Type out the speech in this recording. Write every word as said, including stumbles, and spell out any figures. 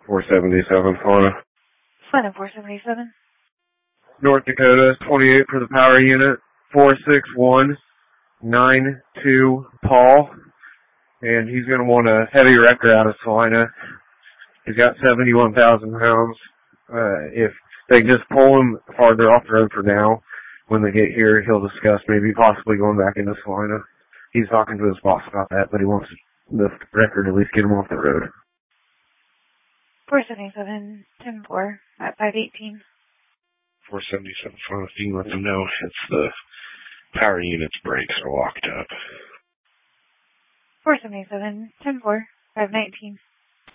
four seventy-seven, Florida. Florida four seventy-seven. North Dakota, twenty-eight for the power unit, four six one nine two Paul, and he's going to want a heavy wrecker out of Salina. He's got seventy-one thousand pounds. Uh, if they just pull him farther off the road for now, when they get here, he'll discuss maybe possibly going back into Salina. He's talking to his boss about that, but he wants the record to at least get him off the road. four seventy-seven, ten four at five eighteen. four seventy-seven, if you can let them know it's the power unit's brakes are locked up. four seventy-seven, ten four, five nineteen.